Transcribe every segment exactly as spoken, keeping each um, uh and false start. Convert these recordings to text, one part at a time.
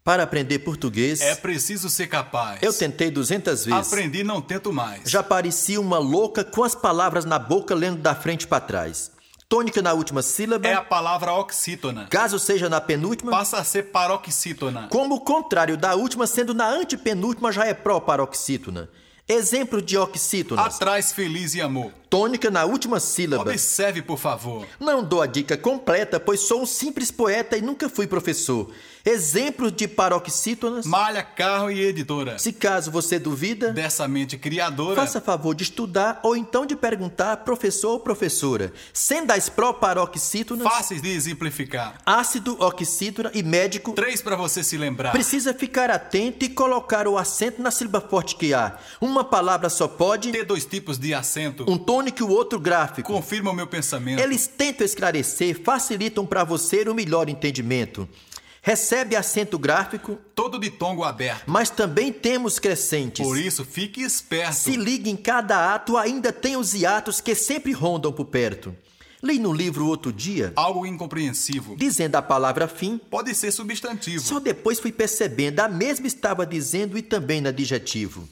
Para aprender português, é preciso ser capaz. Eu tentei duzentas vezes. Aprendi, não tento mais. Já parecia uma louca com as palavras na boca lendo da frente para trás. Tônica na última sílaba. É a palavra oxítona. Caso seja na penúltima, passa a ser paroxítona. Como o contrário da última, sendo na antepenúltima, já é pró-paroxítona. Exemplo de oxítonas. Atrás, feliz e amor. Tônica na última sílaba. Observe, por favor. Não dou a dica completa, pois sou um simples poeta e nunca fui professor. Exemplos de paroxítonas. Malha, carro e editora. Se caso você duvida dessa mente criadora, faça favor de estudar ou então de perguntar professor ou professora. Sendo as pró-paroxítonas fáceis de exemplificar. Ácido, oxítona e médico. Três para você se lembrar. Precisa ficar atento e colocar o acento na sílaba forte que há. Uma palavra só pode ter dois tipos de acento. Um tônico e o outro gráfico. Confirma o meu pensamento. Eles tentam esclarecer, facilitam para você o melhor entendimento. Recebe acento gráfico, todo de tongo aberto. Mas também temos crescentes. Por isso, fique esperto. Se liga em cada ato, ainda tem os hiatos que sempre rondam por perto. Li no livro outro dia algo incompreensível, dizendo a palavra fim pode ser substantivo. Só depois fui percebendo, a mesma estava dizendo e também no adjetivo.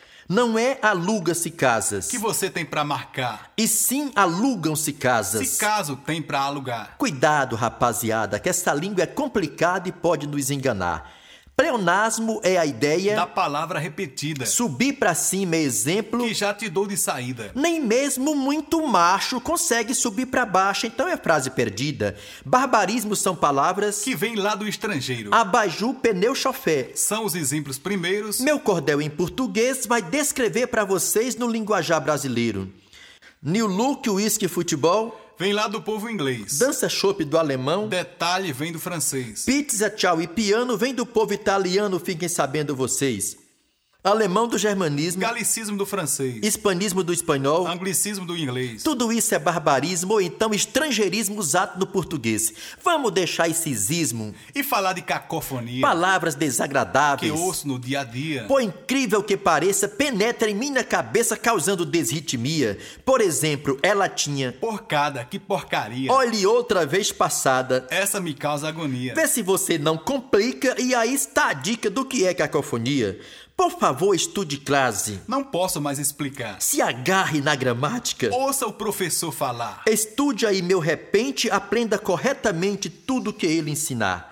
Não é aluga-se casas que você tem para marcar, e sim alugam-se casas. Se caso tem para alugar. Cuidado, rapaziada, que essa língua é complicada e pode nos enganar. Pleonasmo é a ideia da palavra repetida. Subir para cima é exemplo que já te dou de saída. Nem mesmo muito macho consegue subir para baixo, então é frase perdida. Barbarismos são palavras que vêm lá do estrangeiro. Abajur, pneu, chofé são os exemplos primeiros. Meu cordel em português vai descrever para vocês no linguajar brasileiro. New Look, whisky, futebol vem lá do povo inglês. Dança chopp do alemão. Detalhe vem do francês. Pizza, tchau e piano vem do povo italiano, fiquem sabendo vocês. Alemão do germanismo. Galicismo do francês. Hispanismo do espanhol. Anglicismo do inglês. Tudo isso é barbarismo ou então estrangeirismo usado no português. Vamos deixar esse ismo. E falar de cacofonia. Palavras desagradáveis. Que ouço no dia a dia. Por incrível que pareça, penetra em minha cabeça causando desritmia. Por exemplo, ela tinha... Porcada, que porcaria. Olhe outra vez passada. Essa me causa agonia. Vê se você não complica e aí está a dica do que é cacofonia. Por favor, estude classe. Não posso mais explicar. Se agarre na gramática. Ouça o professor falar. Estude aí, meu repente, aprenda corretamente tudo que ele ensinar.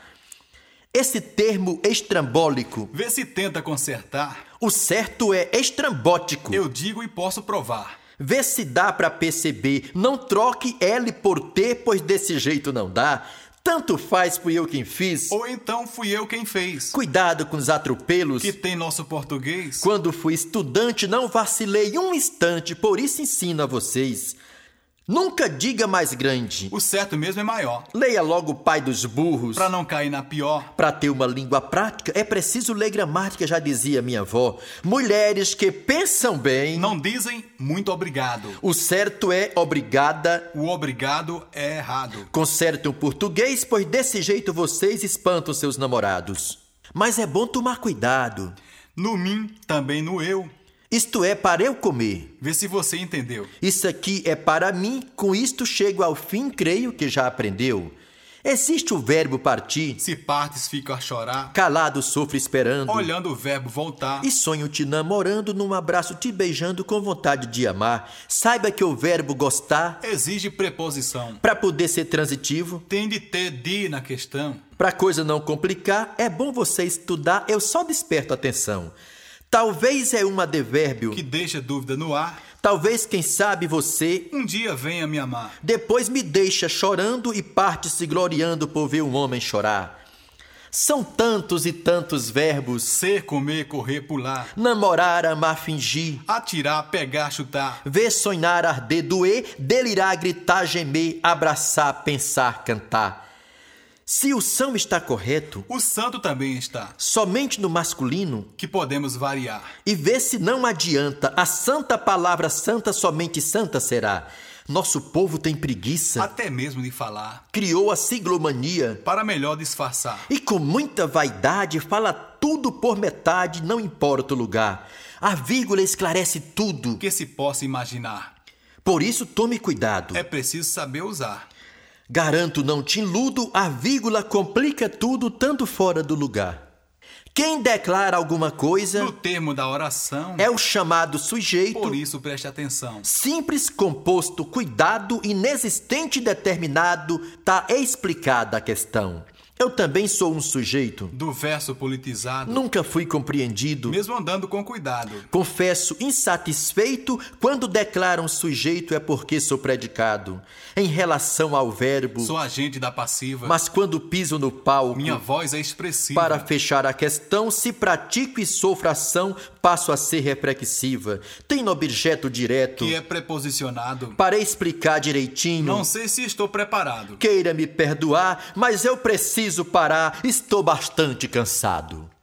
Esse termo estrambólico. Vê se tenta consertar. O certo é estrambótico. Eu digo e posso provar. Vê se dá para perceber. Não troque L por T, pois desse jeito não dá. Tanto faz, fui eu quem fiz. Ou então fui eu quem fez. Cuidado com os atropelos que tem nosso português. Quando fui estudante, não vacilei um instante, por isso ensino a vocês. Nunca diga mais grande. O certo mesmo é maior. Leia logo o pai dos burros. Para não cair na pior. Para ter uma língua prática, é preciso ler gramática, já dizia minha avó. Mulheres que pensam bem não dizem muito obrigado. O certo é obrigada. O obrigado é errado. Consertem o português, pois desse jeito vocês espantam seus namorados. Mas é bom tomar cuidado. No mim, também no eu. Isto é para eu comer. Vê se você entendeu. Isso aqui é para mim, com isto chego ao fim, creio que já aprendeu. Existe o verbo partir. Se partes, fico a chorar. Calado sofro esperando. Olhando o verbo voltar. E sonho te namorando, num abraço te beijando com vontade de amar. Saiba que o verbo gostar exige preposição. Para poder ser transitivo, tem de ter de na questão. Para coisa não complicar, é bom você estudar, eu só desperto atenção. Talvez é um advérbio que deixa dúvida no ar. Talvez, quem sabe, você um dia venha me amar. Depois me deixa chorando e parte se gloriando por ver um homem chorar. São tantos e tantos verbos: ser, comer, correr, pular, namorar, amar, fingir, atirar, pegar, chutar, ver, sonhar, arder, doer, delirar, gritar, gemer, abraçar, pensar, cantar. Se o são está correto, o santo também está. Somente no masculino, que podemos variar. E ver se não adianta, a santa palavra santa somente santa será. Nosso povo tem preguiça, até mesmo de falar. Criou a siglomania, para melhor disfarçar. E com muita vaidade fala tudo por metade, não importa o lugar. A vírgula esclarece tudo que se possa imaginar. Por isso tome cuidado. É preciso saber usar. Garanto, não te iludo, a vírgula complica tudo, tanto fora do lugar. Quem declara alguma coisa No termo da oração, é o chamado sujeito, por isso preste atenção. simples, composto, cuidado, inexistente, determinado, tá explicada a questão. Eu também sou um sujeito. Do verso politizado, Nunca fui compreendido. mesmo andando com cuidado. Confesso insatisfeito quando declaram sujeito é porque sou predicado. Em relação ao verbo, Sou agente da passiva, mas quando piso no palco, minha voz é expressiva. para fechar a questão, se pratico e sofro ação, passo a ser reflexiva. Tem no objeto direto, Que é preposicionado. para explicar direitinho. Não sei se estou preparado. Queira me perdoar, mas eu preciso parar, estou bastante cansado.